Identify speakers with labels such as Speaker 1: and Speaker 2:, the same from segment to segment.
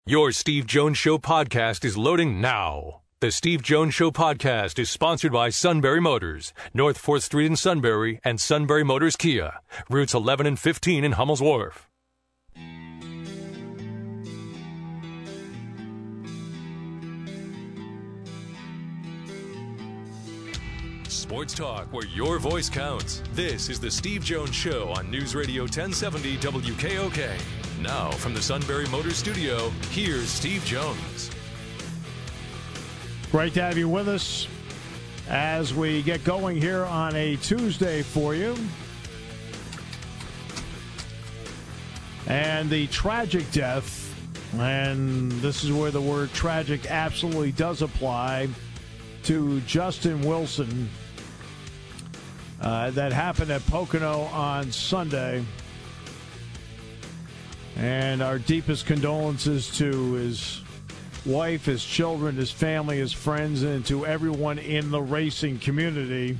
Speaker 1: Your Steve Jones Show podcast is loading now. The Steve Jones Show podcast is sponsored by Sunbury Motors, North 4th Street in Sunbury, and Sunbury Motors Kia, routes 11 and 15 in Hummel's Wharf. Sports talk where your voice counts. This is the Steve Jones Show on News Radio 1070 WKOK. Now, from the Sunbury Motors Studio, here's Steve Jones.
Speaker 2: Great to have you with us as we get going here on a Tuesday for you. And the tragic death, and this is where the word tragic absolutely does apply, to Justin Wilson. That happened at Pocono on Sunday. And our deepest condolences to his wife, his children, his family, his friends, and to everyone in the racing community.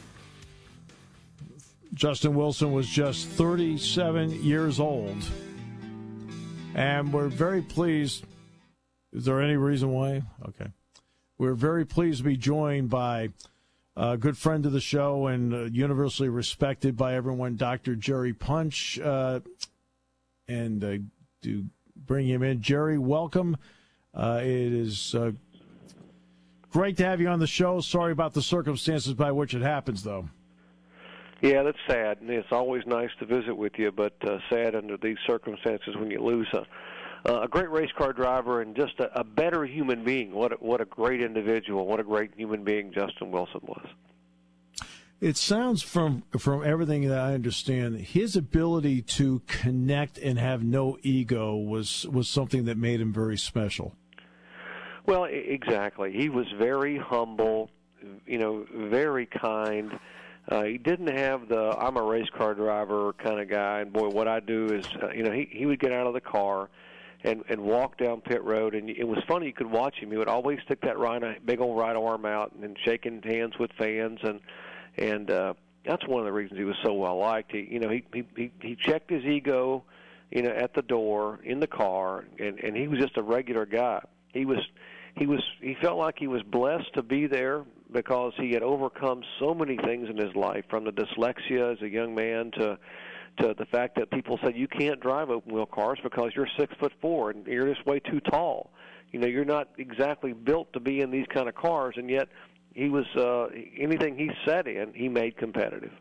Speaker 2: Justin Wilson was just 37 years old. And we're very pleased. Is there any reason why? Okay. We're very pleased to be joined by a good friend of the show and universally respected by everyone, Dr. Jerry Punch. And to bring him in. Jerry, welcome. It is great to have you on the show. Sorry about the circumstances by which it happens, though.
Speaker 3: Yeah, that's sad. It's always nice to visit with you, but sad under these circumstances when you lose a great race car driver and just a better human being. What a great individual. What a great human being Justin Wilson was.
Speaker 2: It sounds from everything that I understand, his ability to connect and have no ego was something that made him very special.
Speaker 3: Well, exactly. He was very humble, very kind. He didn't have the I'm a race car driver kind of guy, and boy, what I do is, he would get out of the car and walk down pit road, and it was funny. You could watch him. He would always stick that big old right arm out and shaking hands with fans, and that's one of the reasons he was so well liked. He checked his ego, at the door in the car, and he was just a regular guy. He felt like he was blessed to be there because he had overcome so many things in his life, from the dyslexia as a young man to the fact that people said you can't drive open wheel cars because you're 6'4" and you're just way too tall. You're not exactly built to be in these kind of cars, and yet he was anything he sat in, he made competitive.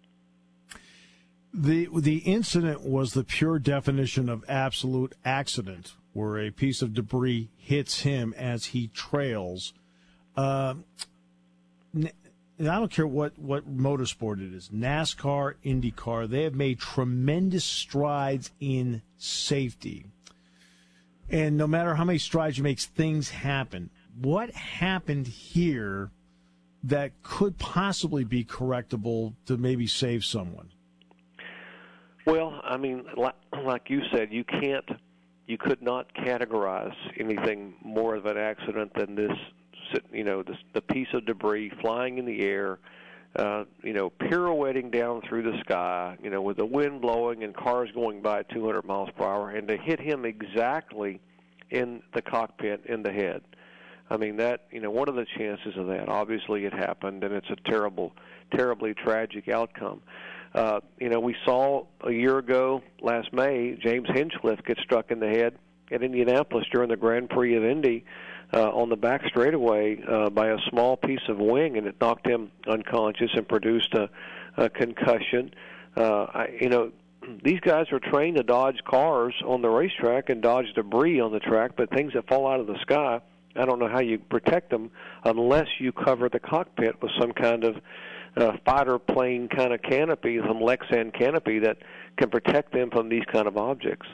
Speaker 2: The incident was the pure definition of absolute accident, where a piece of debris hits him as he trails. And I don't care what motorsport it is, NASCAR, IndyCar, they have made tremendous strides in safety. And no matter how many strides you make, things happen. What happened here that could possibly be correctable to maybe save someone?
Speaker 3: Well, I mean, like you said, you could not categorize anything more of an accident than this. The piece of debris flying in the air, pirouetting down through the sky, with the wind blowing and cars going by at 200 miles per hour, and to hit him exactly in the cockpit in the head. I mean, that, what are the chances of that? Obviously it happened, and it's a terribly tragic outcome. We saw a year ago, last May, James Hinchcliffe get struck in the head at Indianapolis during the Grand Prix of Indy on the back straightaway by a small piece of wing, and it knocked him unconscious and produced a concussion. These guys are trained to dodge cars on the racetrack and dodge debris on the track, but things that fall out of the sky, I don't know how you protect them unless you cover the cockpit with some kind of fighter plane kind of canopy, some Lexan canopy that can protect them from these kind of objects.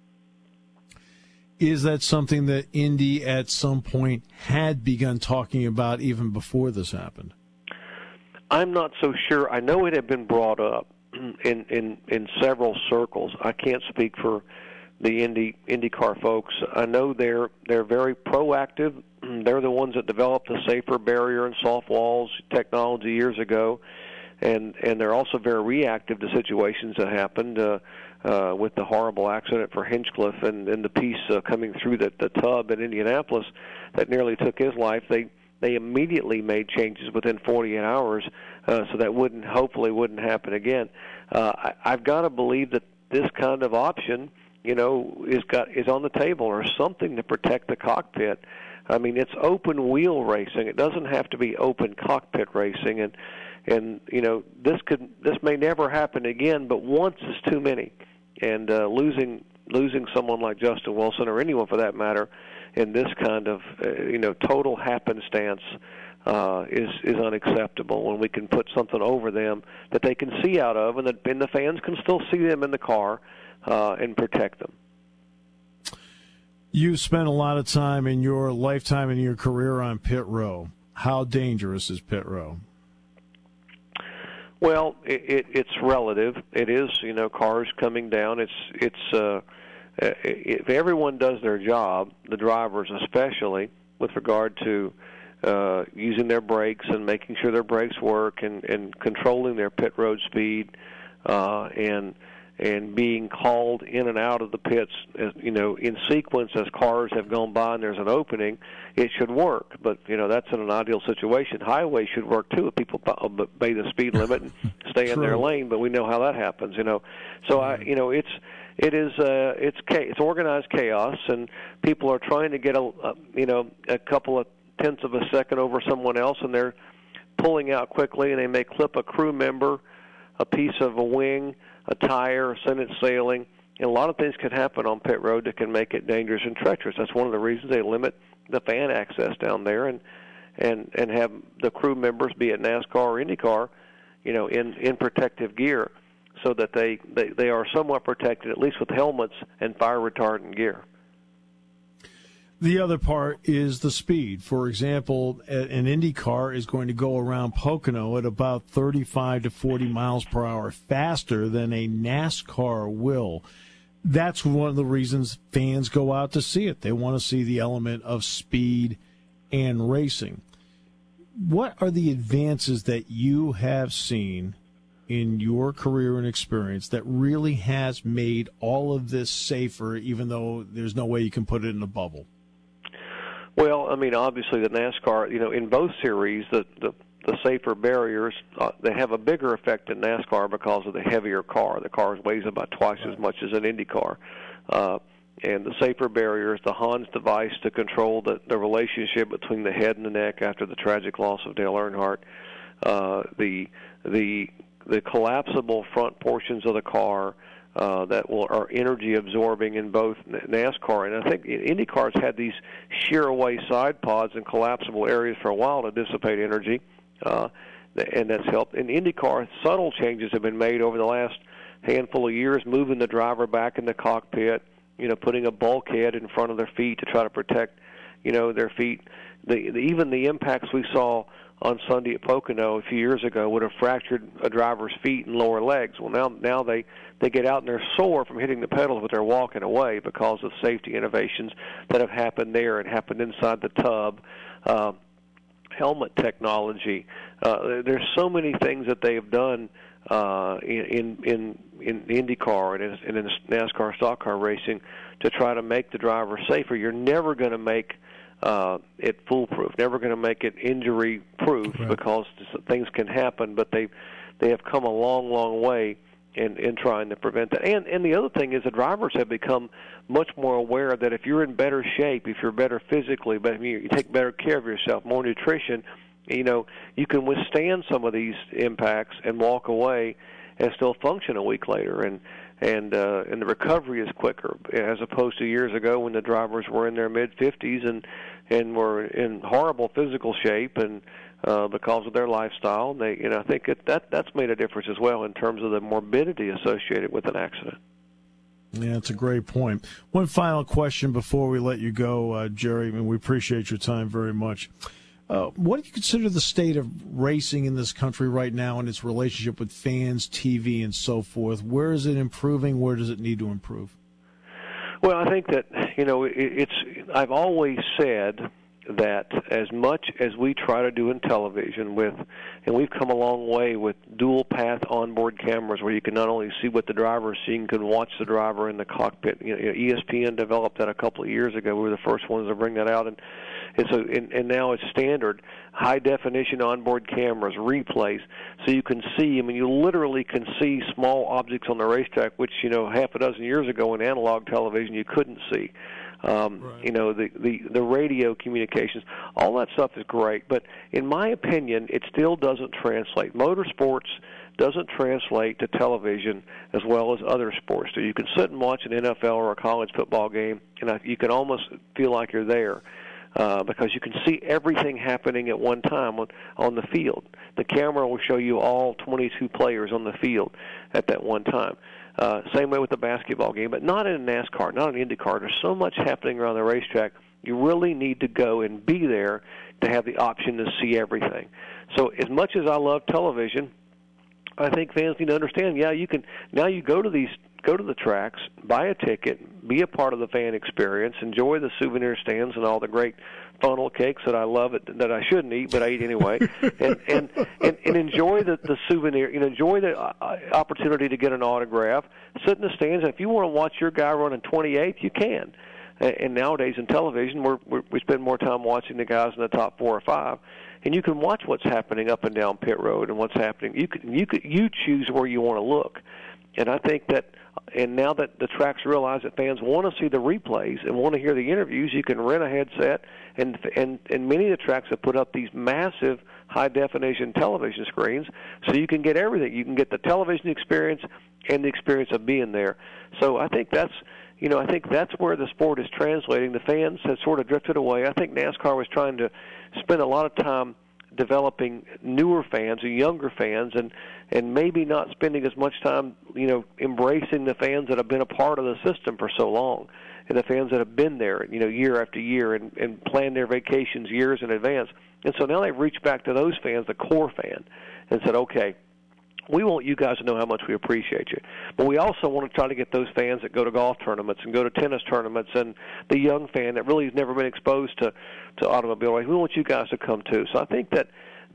Speaker 2: Is that something that Indy at some point had begun talking about even before this happened?
Speaker 3: I'm not so sure. I know it had been brought up in several circles. I can't speak for the IndyCar folks. I know they're very proactive. They're the ones that developed the safer barrier and soft walls technology years ago, and they're also very reactive to situations that happened. with the horrible accident for Hinchcliffe and the piece coming through the tub in Indianapolis that nearly took his life. They immediately made changes within 48 hours so that hopefully wouldn't happen again. I've got to believe that this kind of option, is on the table, or something to protect the cockpit. I mean, it's open wheel racing. It doesn't have to be open cockpit racing, and this may never happen again, but once is too many. And losing someone like Justin Wilson, or anyone for that matter, in this kind of total happenstance is unacceptable. When we can put something over them that they can see out of, and the fans can still see them in the car and protect them.
Speaker 2: You've spent a lot of time in your lifetime and your career on pit row. How dangerous is pit row?
Speaker 3: Well, it's relative. It is, cars coming down. If everyone does their job, the drivers especially, with regard to using their brakes and making sure their brakes work and controlling their pit road speed and being called in and out of the pits, in sequence as cars have gone by and there's an opening, it should work. But, that's in an ideal situation. Highways should work, too, if people obey the speed limit and stay in their lane, but we know how that happens, So, it's organized chaos, and people are trying to get a couple of tenths of a second over someone else, and they're pulling out quickly, and they may clip a crew member, a piece of a wing, a tire, send it sailing. And a lot of things can happen on pit road that can make it dangerous and treacherous. That's one of the reasons they limit the fan access down there and have the crew members, be it NASCAR or IndyCar, in protective gear, so that they are somewhat protected, at least with helmets and fire retardant gear.
Speaker 2: The other part is the speed. For example, an Indy car is going to go around Pocono at about 35 to 40 miles per hour faster than a NASCAR will. That's one of the reasons fans go out to see it. They want to see the element of speed and racing. What are the advances that you have seen in your career and experience that really has made all of this safer, even though there's no way you can put it in a bubble?
Speaker 3: Well, I mean, obviously the NASCAR, in both series, the safer barriers, they have a bigger effect in NASCAR because of the heavier car. The car weighs about twice as much as an Indy car. And the safer barriers, the Hans device to control the relationship between the head and the neck after the tragic loss of Dale Earnhardt, the collapsible front portions of the car, that are energy absorbing in both NASCAR, and I think IndyCar's had these shear away side pods and collapsible areas for a while to dissipate energy, and that's helped. In IndyCar, subtle changes have been made over the last handful of years, moving the driver back in the cockpit, putting a bulkhead in front of their feet to try to protect, their feet. Even the impacts we saw on Sunday at Pocono a few years ago would have fractured a driver's feet and lower legs. Well, now they get out and they're sore from hitting the pedals, but they're walking away because of safety innovations that have happened there and happened inside the tub. Helmet technology. There's so many things that they have done in IndyCar and in NASCAR stock car racing to try to make the driver safer. You're never going to make it foolproof, never going to make it injury-proof, right, because things can happen, but they have come a long, long way in trying to prevent that. And the other thing is the drivers have become much more aware that if you're in better shape, if you're better physically, but you take better care of yourself, more nutrition, you can withstand some of these impacts and walk away and still function a week later. And the recovery is quicker, as opposed to years ago when the drivers were in their mid-50s and were in horrible physical shape and because of their lifestyle. I think that's made a difference as well in terms of the morbidity associated with an accident.
Speaker 2: Yeah, that's a great point. One final question before we let you go, Jerry, and we appreciate your time very much. What do you consider the state of racing in this country right now and its relationship with fans, TV, and so forth? Where is it improving? Where does it need to improve?
Speaker 3: Well, I think that, I've always said that as much as we try to do in television and we've come a long way with dual path onboard cameras where you can not only see what the driver is seeing, you can watch the driver in the cockpit. ESPN developed that a couple of years ago. We were the first ones to bring that out, and now it's standard. High definition onboard cameras, replays, so you can see. I mean, you literally can see small objects on the racetrack, which half a dozen years ago in analog television you couldn't see. Right. The radio communications, all that stuff is great, but in my opinion, it still doesn't translate. Motorsports doesn't translate to television as well as other sports do. You can sit and watch an NFL or a college football game, and you can almost feel like you're there because you can see everything happening at one time on the field. The camera will show you all 22 players on the field at that one time. Same way with the basketball game, but not in NASCAR, not in IndyCar. There's so much happening around the racetrack. You really need to go and be there to have the option to see everything. So as much as I love television, I think fans need to understand, you can now you go to the tracks, buy a ticket, be a part of the fan experience, enjoy the souvenir stands and all the great funnel cakes that I love that I shouldn't eat, but I eat anyway, and enjoy the souvenir, enjoy the opportunity to get an autograph, sit in the stands, and if you want to watch your guy running 28th, you can. And nowadays in television, we spend more time watching the guys in the top 4 or 5, and you can watch what's happening up and down pit road and what's happening. You choose where you want to look, and I think that. And now that the tracks realize that fans want to see the replays and want to hear the interviews, you can rent a headset, and many of the tracks have put up these massive high-definition television screens, so you can get everything. You can get the television experience and the experience of being there. So I think that's where the sport is translating. The fans have sort of drifted away. I think NASCAR was trying to spend a lot of time developing newer fans and younger fans, and maybe not spending as much time, embracing the fans that have been a part of the system for so long, and the fans that have been there, year after year, and planned their vacations years in advance. And so now they've reached back to those fans, the core fan, and said, okay, we want you guys to know how much we appreciate you. But we also want to try to get those fans that go to golf tournaments and go to tennis tournaments, and the young fan that really has never been exposed to automobile racing. We want you guys to come too. So I think that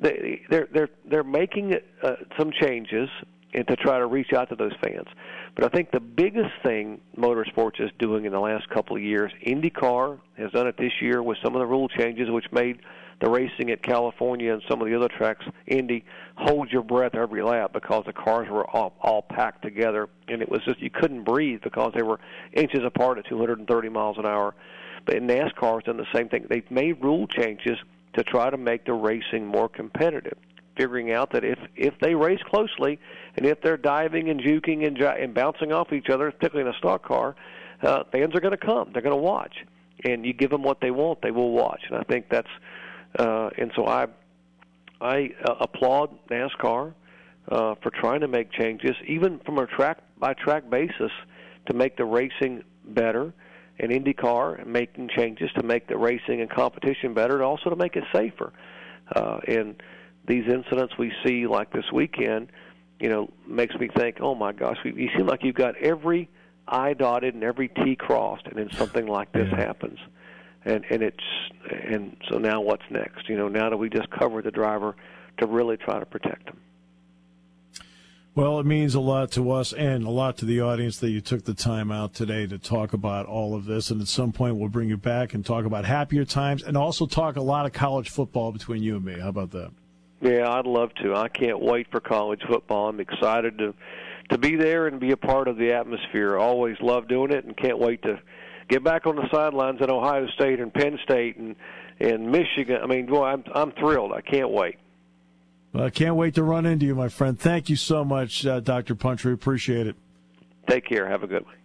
Speaker 3: they're making some changes and to try to reach out to those fans. But I think the biggest thing motorsports is doing in the last couple of years, IndyCar has done it this year with some of the rule changes, which made the racing at California and some of the other tracks, Indy, hold your breath every lap because the cars were all packed together, and it was just you couldn't breathe because they were inches apart at 230 miles an hour. But NASCAR has done the same thing. They've made rule changes to try to make the racing more competitive, figuring out that if they race closely and if they're diving and juking and bouncing off each other, particularly in a stock car, fans are going to come. They're going to watch. And you give them what they want, they will watch. And I think that's and so I applaud NASCAR for trying to make changes, even from a track-by-track basis, to make the racing better, and IndyCar making changes to make the racing and competition better, and also to make it safer. And these incidents we see, like this weekend, makes me think, oh my gosh, you seem like you've got every I dotted and every T crossed, and then something like this happens. And so now what's next? Now that we just cover the driver to really try to protect him.
Speaker 2: Well, it means a lot to us and a lot to the audience that you took the time out today to talk about all of this. And at some point, we'll bring you back and talk about happier times and also talk a lot of college football between you and me. How about that?
Speaker 3: Yeah, I'd love to. I can't wait for college football. I'm excited to be there and be a part of the atmosphere. Always love doing it and can't wait to get back on the sidelines at Ohio State and Penn State and Michigan. I mean, boy, I'm thrilled. I can't wait.
Speaker 2: Well, I can't wait to run into you, my friend. Thank you so much, Dr. Punch. We appreciate it.
Speaker 3: Take care. Have a good one.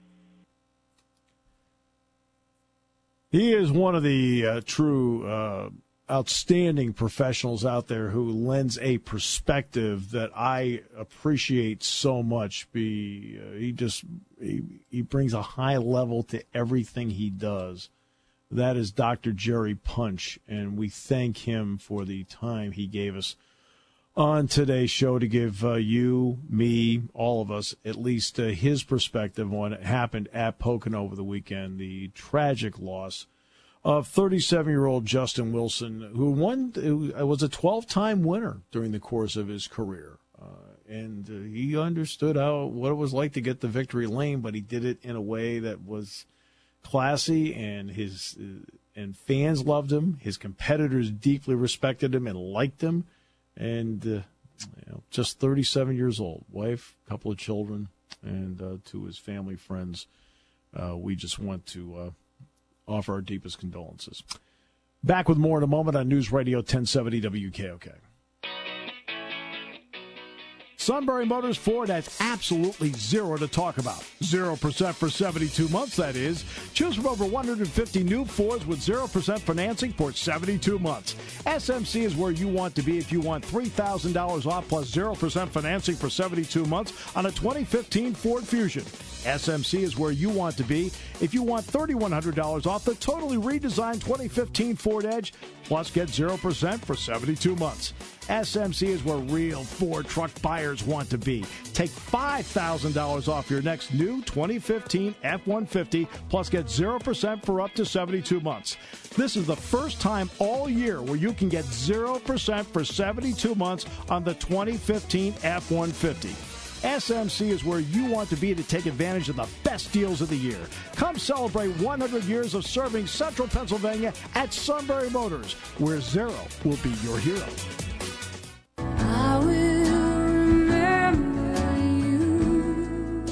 Speaker 2: He is one of the true outstanding professionals out there who lends a perspective that I appreciate so much. He brings a high level to everything he does. That is Dr. Jerry Punch, and we thank him for the time he gave us on today's show to give you, me, all of us, at least his perspective on what happened at Pocono over the weekend, the tragic loss of 37-year-old Justin Wilson, who was a 12-time winner during the course of his career. And he understood what it was like to get the victory lane, but he did it in a way that was classy, and and fans loved him. His competitors deeply respected him and liked him. And just 37 years old, wife, couple of children, and to his family, friends, we just want to offer our deepest condolences. Back with more in a moment on News Radio 1070 WKOK. Sunbury Motors Ford has absolutely zero to talk about. 0% for 72 months, that is. Choose from over 150 new Fords with 0% financing for 72 months. SMC is where you want to be if you want $3,000 off plus 0% financing for 72 months on a 2015 Ford Fusion. SMC is where you want to be if you want $3,100 off the totally redesigned 2015 Ford Edge, plus get 0% for 72 months. SMC is where real Ford truck buyers want to be. Take $5,000 off your next new 2015 F-150, plus get 0% for up to 72 months. This is the first time all year where you can get 0% for 72 months on the 2015 F-150. SMC is where you want to be to take advantage of the best deals of the year. Come celebrate 100 years of serving Central Pennsylvania at Sunbury Motors, where zero will be your hero.
Speaker 4: I will remember you.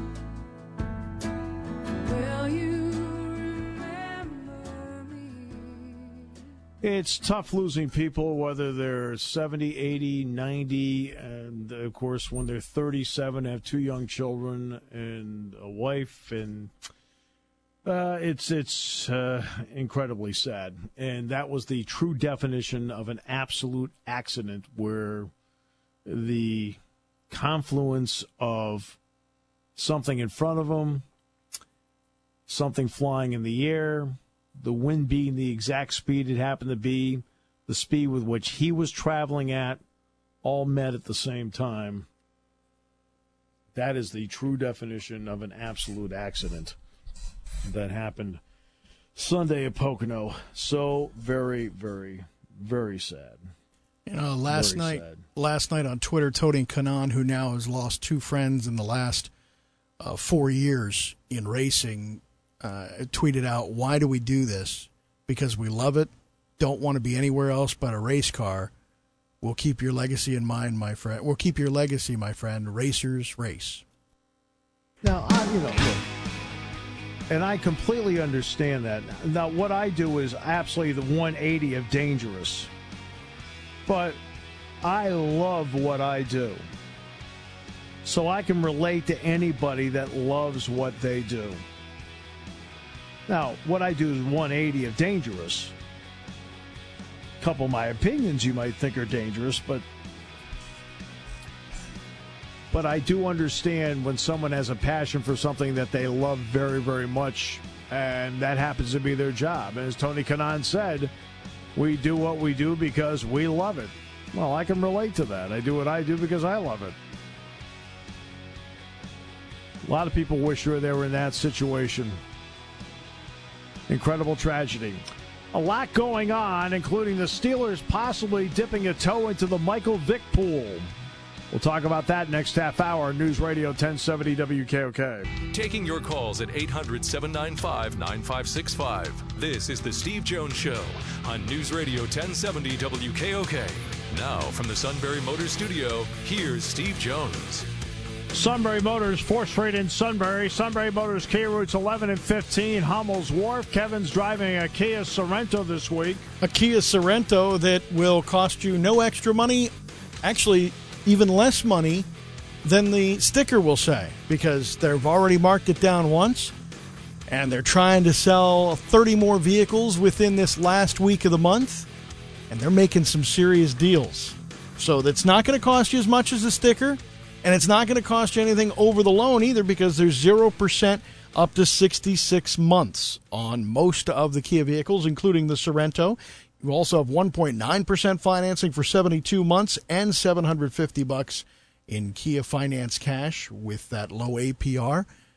Speaker 4: Will you remember me?
Speaker 2: It's tough losing people, whether they're 70, 80, 90, and, of course, when they're 37, have two young children and a wife, and it's incredibly sad. And that was the true definition of an absolute accident, where the confluence of something in front of them, something flying in the air, the wind being the exact speed it happened to be, the speed with which he was traveling at, all met at the same time. That is the true definition of an absolute accident that happened Sunday at Pocono. So very, very, very sad.
Speaker 5: Last night on Twitter, Tony Kanaan, who now has lost two friends in the last 4 years in racing, tweeted out, "Why do we do this? Because we love it. Don't want to be anywhere else but a race car. We'll keep your legacy in mind, my friend. We'll keep your legacy, my friend. Racers race."
Speaker 2: Now, look, and I completely understand that. Now, what I do is absolutely the 180 of dangerous. But I love what I do. So I can relate to anybody that loves what they do. Now, what I do is 180 of dangerous. A couple of my opinions you might think are dangerous, but I do understand when someone has a passion for something that they love very, very much, and that happens to be their job. And as Tony Kanaan said, we do what we do because we love it. Well, I can relate to that. I do what I do because I love it. A lot of people wish they were in that situation. Incredible tragedy. A lot going on, including the Steelers possibly dipping a toe into the Michael Vick pool. We'll talk about that next half hour. News Radio 1070 WKOK.
Speaker 1: Taking your calls at 800-795-9565. This is the Steve Jones Show on News Radio 1070 WKOK. Now from the Sunbury Motors Studio, here's Steve Jones.
Speaker 2: Sunbury Motors, 4th Street in Sunbury. Sunbury Motors, Kia routes 11 and 15, Hummel's Wharf. Kevin's driving a Kia Sorento this week.
Speaker 5: A Kia Sorento that will cost you no extra money, actually even less money than the sticker will say, because they've already marked it down once, and they're trying to sell 30 more vehicles within this last week of the month, and they're making some serious deals. So that's not going to cost you as much as the sticker, and it's not going to cost you anything over the loan either, because there's 0% up to 66 months on most of the Kia vehicles, including the Sorento. You also have 1.9% financing for 72 months and $750 in Kia Finance cash with that low APR.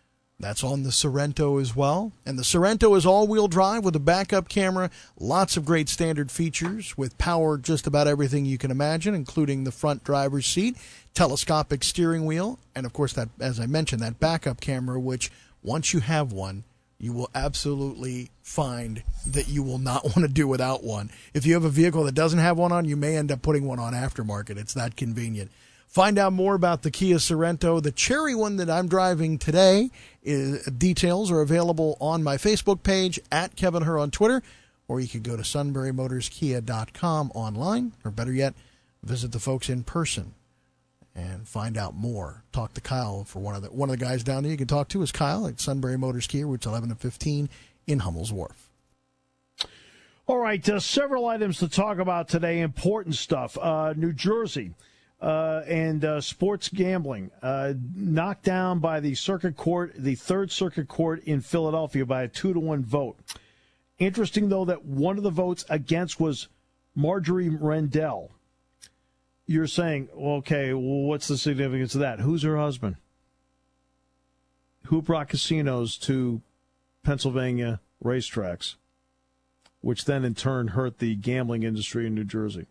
Speaker 5: That's on the Sorento as well. And the Sorento is all-wheel drive with a backup camera, lots of great standard features with power just about everything you can imagine, including the front driver's seat, telescopic steering wheel, and, of course, that, as I mentioned, that backup camera, which once you have one, you will absolutely find that you will not want to do without one. If you have a vehicle that doesn't have one on, you may end up putting one on aftermarket. It's that convenient. Find out more about the Kia Sorento. The Cherry one that I'm driving today, details are available on my Facebook page, at Kevin Herr on Twitter, or you could go to sunburymotorskia.com online, or better yet, visit the folks in person and find out more. Talk to Kyle for one of the guys down there you can talk to is Kyle at Sunbury Motors Kia, routes 11 and 15 in Hummel's Wharf.
Speaker 2: All right, several items to talk about today, important stuff. New Jersey. And sports gambling knocked down by the circuit court, the Third Circuit Court in Philadelphia by a 2-1 vote. Interesting, though, that one of the votes against was Marjorie Rendell. You're saying, okay, well, what's the significance of that? Who's her husband? Who brought casinos to Pennsylvania racetracks, which then in turn hurt the gambling industry in New Jersey?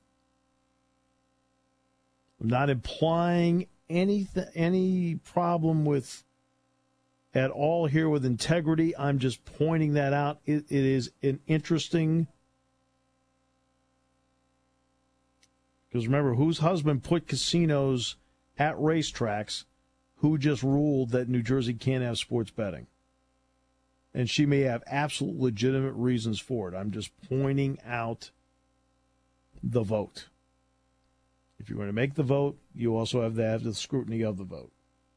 Speaker 2: I'm not implying any problem with at all here with integrity. I'm just pointing that out. It is an interesting, because remember, whose husband put casinos at racetracks, who just ruled that New Jersey can't have sports betting. And she may have absolute legitimate reasons for it. I'm just pointing out the vote. If you're going to make the vote, you also have to have the scrutiny of the vote.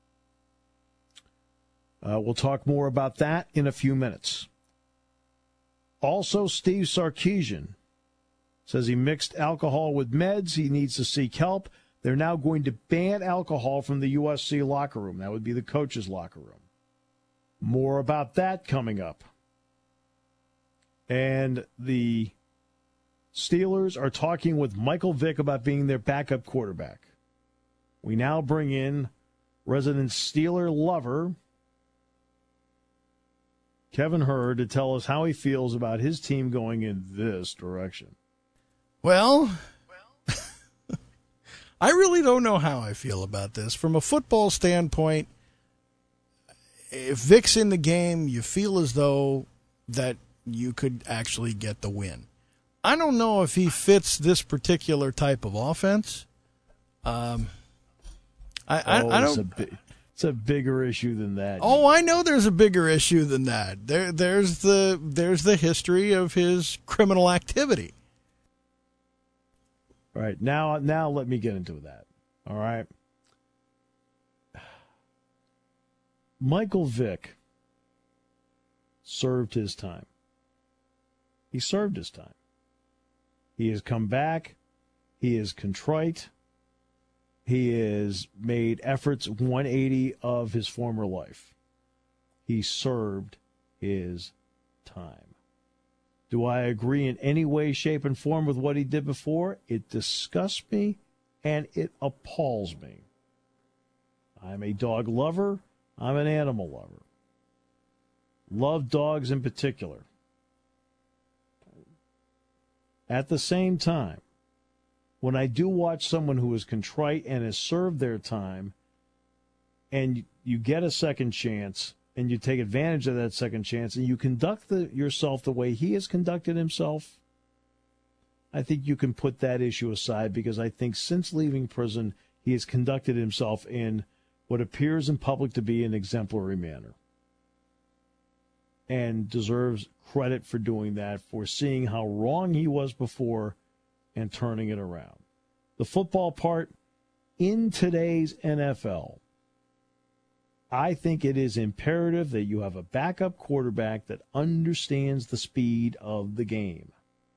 Speaker 2: We'll talk more about that in a few minutes. Also, Steve Sarkisian says he mixed alcohol with meds. He needs to seek help. They're now going to ban alcohol from the USC locker room. That would be the coach's locker room. More about that coming up. And the Steelers are talking with Michael Vick about being their backup quarterback. We now bring in resident Steeler lover Kevin Herr to tell us how he feels about his team going in this direction.
Speaker 5: Well, I really don't know how I feel about this. From a football standpoint, if Vic's in the game, you feel as though that you could actually get the win. I don't know if he fits this particular type of offense. I don't.
Speaker 2: It's a bigger issue than that.
Speaker 5: Oh, I know there's a bigger issue than that. There's the history of his criminal activity.
Speaker 2: All right, now let me get into that. All right, Michael Vick served his time. He served his time. He has come back. He is contrite. He has made efforts 180 of his former life. He served his time. Do I agree in any way, shape, and form with what he did before? It disgusts me and it appalls me. I'm a dog lover. I'm an animal lover. Love dogs in particular. At the same time, when I do watch someone who is contrite and has served their time, and you get a second chance, and you take advantage of that second chance, and you conduct yourself the way he has conducted himself, I think you can put that issue aside, because I think since leaving prison, he has conducted himself in what appears in public to be an exemplary manner, and deserves credit for doing that, for seeing how wrong he was before and turning it around. The football part, in today's NFL, I think it is imperative that you have a backup quarterback that understands the speed of the game.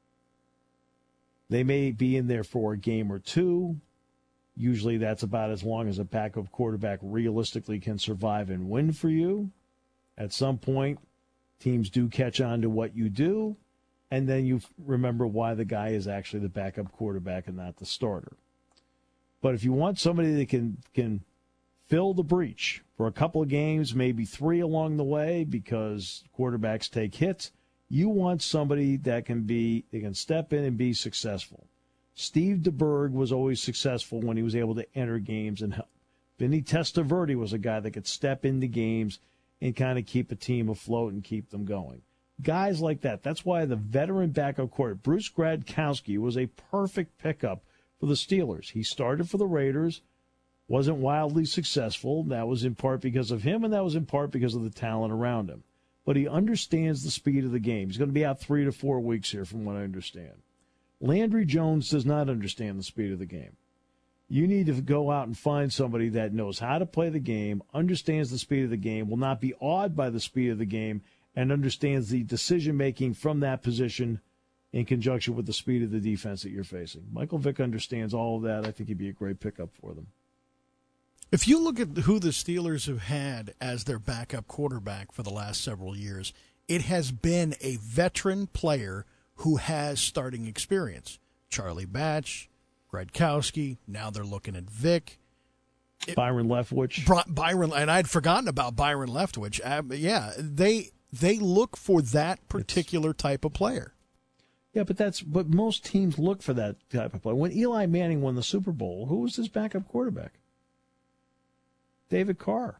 Speaker 2: They may be in there for a game or two. Usually that's about as long as a backup quarterback realistically can survive and win for you. At some point, teams do catch on to what you do, and then you remember why the guy is actually the backup quarterback and not the starter. But if you want somebody that can fill the breach for a couple of games, maybe 3 along the way, because quarterbacks take hits. You want somebody that can step in and be successful. Steve DeBerg was always successful when he was able to enter games and help. Vinny Testaverde was a guy that could step into games and kind of keep a team afloat and keep them going. Guys like that. That's why the veteran backup quarterback, Bruce Gradkowski, was a perfect pickup for the Steelers. He started for the Raiders, wasn't wildly successful. That was in part because of him, and that was in part because of the talent around him. But he understands the speed of the game. He's going to be out 3 to 4 weeks here, from what I understand. Landry Jones does not understand the speed of the game. You need to go out and find somebody that knows how to play the game, understands the speed of the game, will not be awed by the speed of the game, and understands the decision-making from that position in conjunction with the speed of the defense that you're facing. Michael Vick understands all of that. I think he'd be a great pickup for them.
Speaker 5: If you look at who the Steelers have had as their backup quarterback for the last several years, it has been a veteran player who has starting experience. Charlie Batch, Gradkowski, now they're looking at Vick.
Speaker 2: Byron Leftwich.
Speaker 5: Byron, and I'd forgotten about Byron Leftwich. Yeah, they look for that particular type of player.
Speaker 2: Yeah, but most teams look for that type of player. When Eli Manning won the Super Bowl, who was his backup quarterback? David Carr.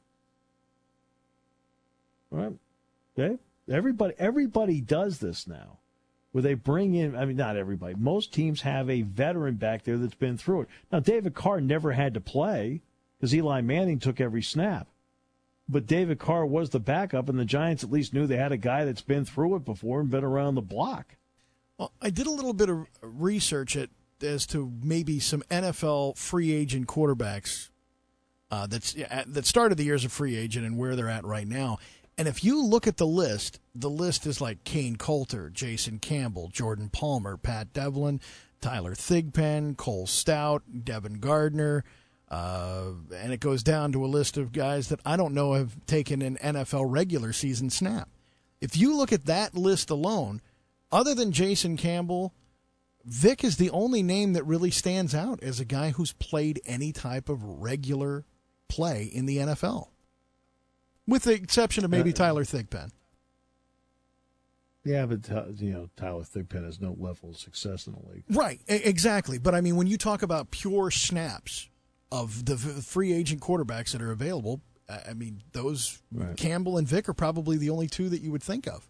Speaker 2: Right? Okay? Everybody does this now. Where they bring in, I mean, not everybody. Most teams have a veteran back there that's been through it. Now, David Carr never had to play because Eli Manning took every snap. But David Carr was the backup, and the Giants at least knew they had a guy that's been through it before and been around the block.
Speaker 5: Well, I did a little bit of research as to maybe some NFL free agent quarterbacks that started the year as a free agent and where they're at right now. And if you look at the list is like Kane Coulter, Jason Campbell, Jordan Palmer, Pat Devlin, Tyler Thigpen, Cole Stout, Devin Gardner, and it goes down to a list of guys that I don't know have taken an NFL regular season snap. If you look at that list alone, other than Jason Campbell, Vick is the only name that really stands out as a guy who's played any type of regular play in the NFL. With the exception of maybe Tyler Thigpen.
Speaker 2: Yeah, but Tyler Thigpen has no level of success in the league.
Speaker 5: Right, exactly. But I mean, when you talk about pure snaps of the free agent quarterbacks that are available, I mean, those right. Campbell and Vick are probably the only two that you would think of.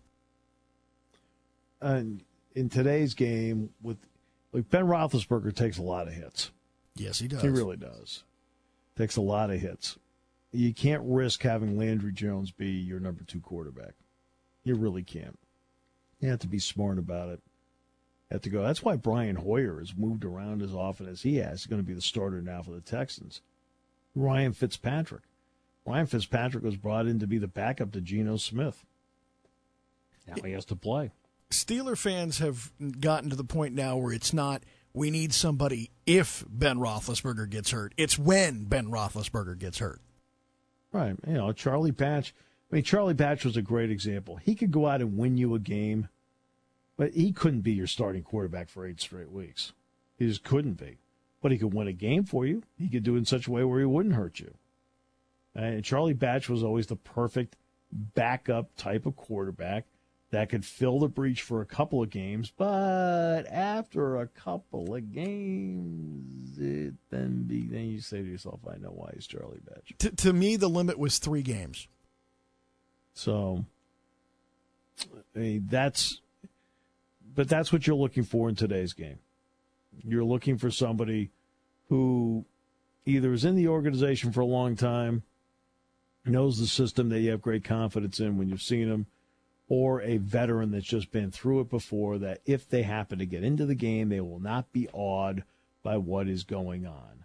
Speaker 2: And in today's game, Ben Roethlisberger takes a lot of hits.
Speaker 5: Yes, he does.
Speaker 2: He really does. Takes a lot of hits. You can't risk having Landry Jones be your number 2 quarterback. You really can't. You have to be smart about it. You have to go. That's why Brian Hoyer has moved around as often as he has. He's going to be the starter now for the Texans. Ryan Fitzpatrick. Ryan Fitzpatrick was brought in to be the backup to Geno Smith. Now he has to play.
Speaker 5: Steeler fans have gotten to the point now where it's not, we need somebody if Ben Roethlisberger gets hurt. It's when Ben Roethlisberger gets hurt.
Speaker 2: Right. Charlie Batch. I mean, Charlie Batch was a great example. He could go out and win you a game, but he couldn't be your starting quarterback for 8 straight weeks. He just couldn't be. But he could win a game for you. He could do it in such a way where he wouldn't hurt you. And Charlie Batch was always the perfect backup type of quarterback that could fill the breach for a couple of games, but after a couple of games, then you say to yourself, I know why he's Charlie Batch.
Speaker 5: To me, the limit was 3 games.
Speaker 2: So, I mean, that's what you're looking for in today's game. You're looking for somebody who either is in the organization for a long time, knows the system that you have great confidence in when you've seen them, or a veteran that's just been through it before, that if they happen to get into the game, they will not be awed by what is going on.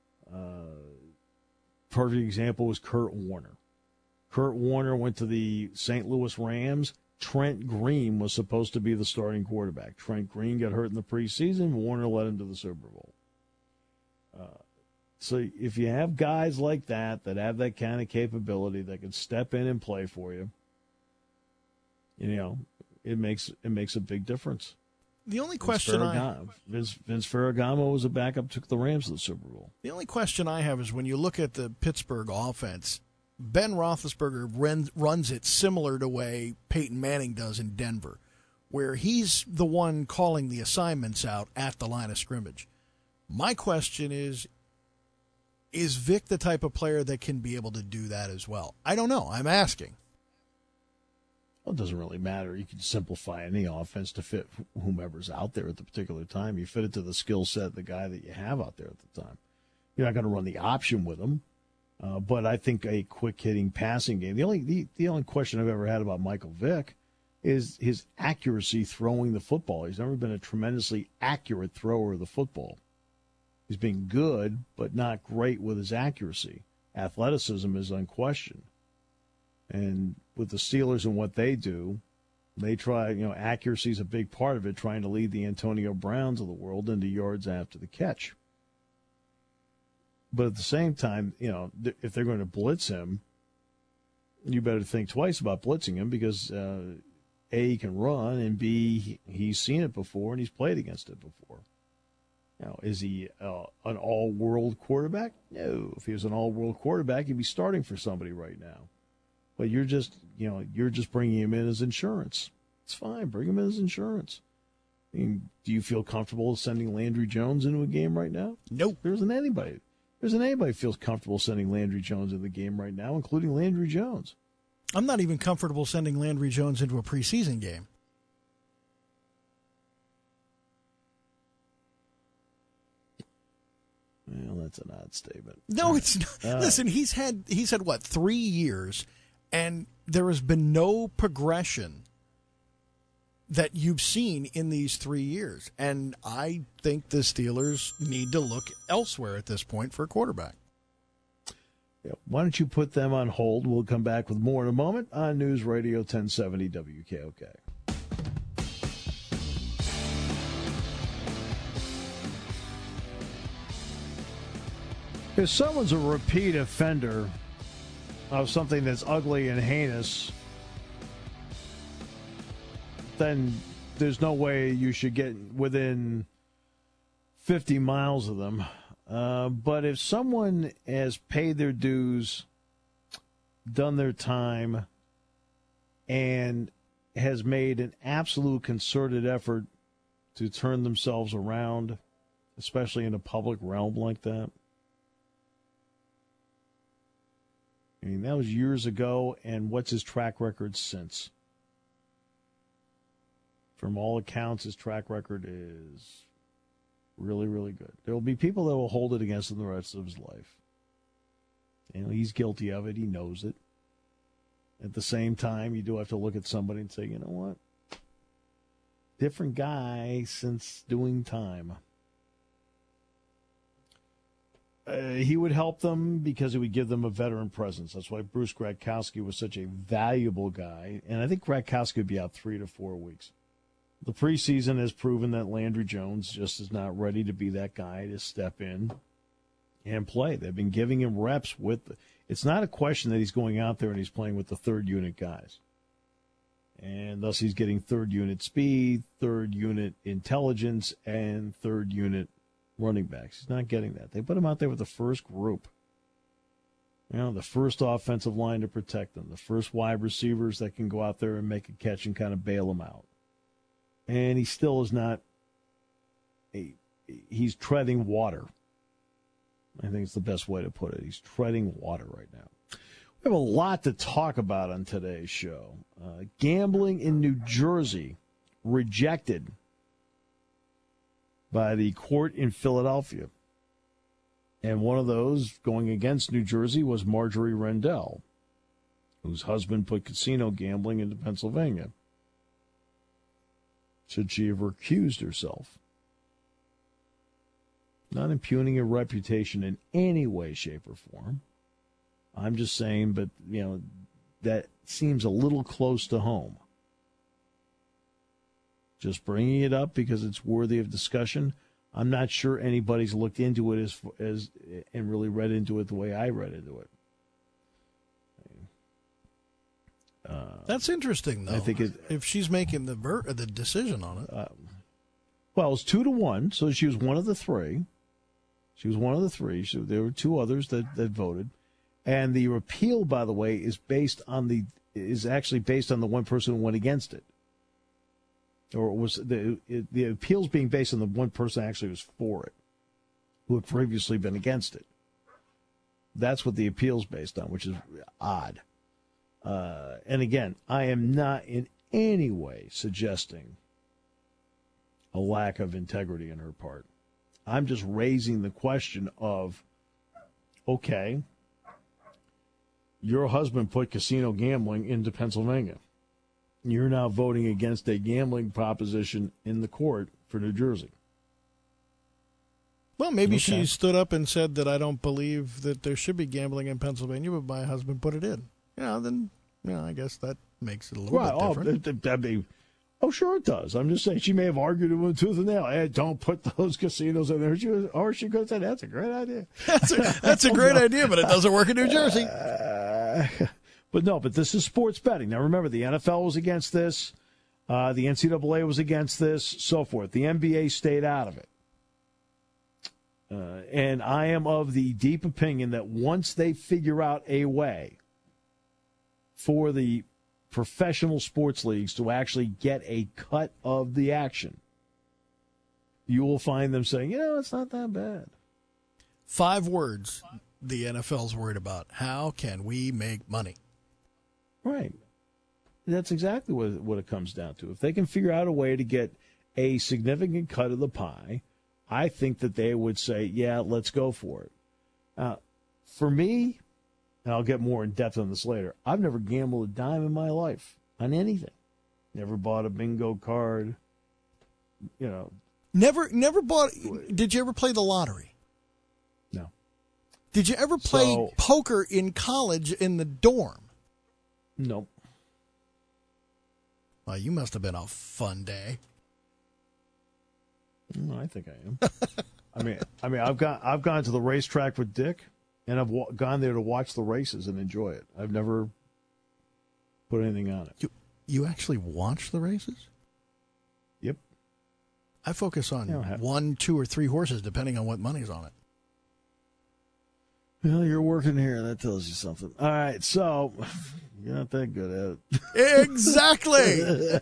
Speaker 2: Perfect example was Kurt Warner. Kurt Warner went to the St. Louis Rams. Trent Green was supposed to be the starting quarterback. Trent Green got hurt in the preseason. Warner led him to the Super Bowl. So if you have guys like that have that kind of capability, that can step in and play for you, it makes a big difference.
Speaker 5: The only question
Speaker 2: Vince Ferragamo was a backup, took the Rams to the Super Bowl.
Speaker 5: The only question I have is when you look at the Pittsburgh offense, Ben Roethlisberger runs it similar to the way Peyton Manning does in Denver, where he's the one calling the assignments out at the line of scrimmage. My question is Vic the type of player that can be able to do that as well? I don't know. I'm asking.
Speaker 2: Well, it doesn't really matter. You can simplify any offense to fit whomever's out there at the particular time. You fit it to the skill set of the guy that you have out there at the time. You're not going to run the option with him. But I think a quick-hitting passing game. The only question I've ever had about Michael Vick is his accuracy throwing the football. He's never been a tremendously accurate thrower of the football. He's been good, but not great with his accuracy. Athleticism is unquestioned. And with the Steelers and what they do, they try, accuracy is a big part of it, trying to lead the Antonio Browns of the world into yards after the catch. But at the same time, if they're going to blitz him, you better think twice about blitzing him because, A, he can run, and B, he's seen it before and he's played against it before. Now, is he an all-world quarterback? No. If he was an all-world quarterback, he'd be starting for somebody right now. But you're just bringing him in as insurance. It's fine. Bring him in as insurance. I mean, do you feel comfortable sending Landry Jones into a game right now?
Speaker 5: Nope.
Speaker 2: There isn't anybody who feels comfortable sending Landry Jones into the game right now, including Landry Jones.
Speaker 5: I'm not even comfortable sending Landry Jones into a preseason game.
Speaker 2: Well, that's an odd statement.
Speaker 5: No, it's not. Listen, he's had what, 3 years, and there has been no progression that you've seen in these 3 years. And I think the Steelers need to look elsewhere at this point for a quarterback.
Speaker 2: Yeah, why don't you put them on hold? We'll come back with more in a moment on News Radio 1070 WKOK. If someone's a repeat offender of something that's ugly and heinous, then there's no way you should get within 50 miles of them. But if someone has paid their dues, done their time, and has made an absolute concerted effort to turn themselves around, especially in a public realm like that, I mean, that was years ago, and what's his track record since? From all accounts, his track record is really, really good. There will be people that will hold it against him the rest of his life. He's guilty of it. He knows it. At the same time, you do have to look at somebody and say, you know what? Different guy since doing time. He would help them because he would give them a veteran presence. That's why Bruce Gradkowski was such a valuable guy. And I think Gradkowski would be out 3 to 4 weeks. The preseason has proven that Landry Jones just is not ready to be that guy to step in and play. They've been giving him reps it's not a question that he's going out there and he's playing with the third unit guys. And thus he's getting third unit speed, third unit intelligence, and third unit running backs. He's not getting that. They put him out there with the first group. The first offensive line to protect them, the first wide receivers that can go out there and make a catch and kind of bail them out. And he still is not he's treading water. I think it's the best way to put it. He's treading water right now. We have a lot to talk about on today's show. Gambling in New Jersey rejected by the court in Philadelphia. And one of those going against New Jersey was Marjorie Rendell, whose husband put casino gambling into Pennsylvania. Should she have recused herself? Not impugning her reputation in any way, shape, or form. I'm just saying, but, that seems a little close to home. Just bringing it up because it's worthy of discussion. I'm not sure anybody's looked into it as and really read into it the way I read into it.
Speaker 5: That's interesting, though.
Speaker 2: I think
Speaker 5: if she's making the decision on it.
Speaker 2: Well, it was 2-1, so she was one of the three. She was one of the three. So there were two others that voted. And the appeal, by the way, is actually based on the one person who went against it. Or it was the appeals being based on the one person actually was for it, who had previously been against it. That's what the appeal's based on, which is odd. And again, I am not in any way suggesting a lack of integrity on her part. I'm just raising the question of, okay, your husband put casino gambling into Pennsylvania. You're now voting against a gambling proposition in the court for New Jersey.
Speaker 5: Well, maybe she stood up and said that I don't believe that there should be gambling in Pennsylvania, but my husband put it in. Then I guess that makes it a little bit different. Sure it does. I'm just saying she may have argued it with tooth and nail. Hey, don't put those casinos in there. She could have said, that's a great idea. That's a great idea, but it doesn't work in New Jersey.
Speaker 2: But this is sports betting. Now, remember, the NFL was against this. The NCAA was against this, so forth. The NBA stayed out of it. And I am of the deep opinion that once they figure out a way for the professional sports leagues to actually get a cut of the action, you will find them saying, it's not that bad.
Speaker 5: 5 words the NFL's worried about. How can we make money?
Speaker 2: Right. That's exactly what it comes down to. If they can figure out a way to get a significant cut of the pie, I think that they would say, yeah, let's go for it. For me, and I'll get more in depth on this later, I've never gambled a dime in my life on anything. Never bought a bingo card.
Speaker 5: Never bought. Did you ever play the lottery?
Speaker 2: No.
Speaker 5: Did you ever play poker in college in the dorm?
Speaker 2: Nope.
Speaker 5: Well, you must have been a fun day.
Speaker 2: I think I am. I mean, I've gone to the racetrack with Dick, and I've gone there to watch the races and enjoy it. I've never put anything on it.
Speaker 5: You actually watch the races?
Speaker 2: Yep.
Speaker 5: I focus on 1, 2, or 3 horses, depending on what money's on it.
Speaker 2: Well, you're working here. That tells you something. All right, so you're not that good at it.
Speaker 5: Exactly.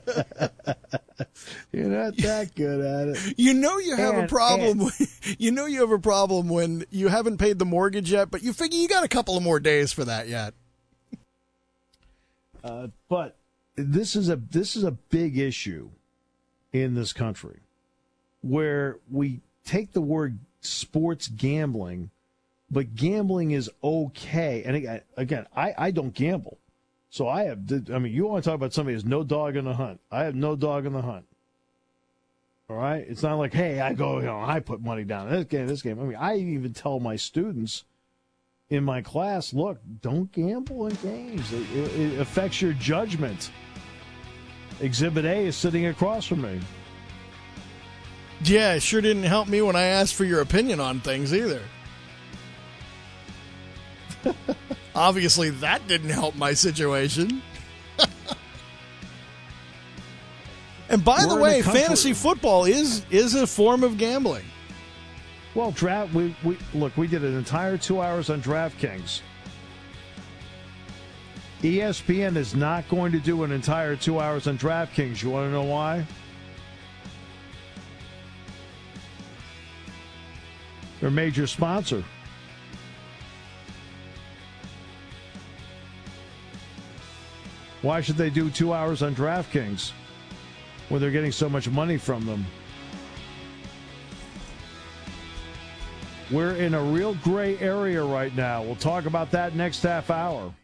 Speaker 2: You're not that good at it.
Speaker 5: You have a problem. You have a problem when you haven't paid the mortgage yet, but you figure you got a couple of more days for that yet.
Speaker 2: But this is a big issue in this country, where we take the word sports gambling, but gambling is okay. And again, I don't gamble. So you want to talk about somebody who has no dog in the hunt. I have no dog in the hunt. All right? It's not like, hey, I put money down in this game. I mean, I even tell my students in my class, look, don't gamble in games. It affects your judgment. Exhibit A is sitting across from me.
Speaker 5: Yeah, it sure didn't help me when I asked for your opinion on things either. Obviously, that didn't help my situation. And by the way, fantasy football is a form of gambling.
Speaker 2: Well, we did an entire 2 hours on DraftKings. ESPN is not going to do an entire 2 hours on DraftKings. You want to know why? They're a major sponsor. Why should they do 2 hours on DraftKings when they're getting so much money from them? We're in a real gray area right now. We'll talk about that next half hour.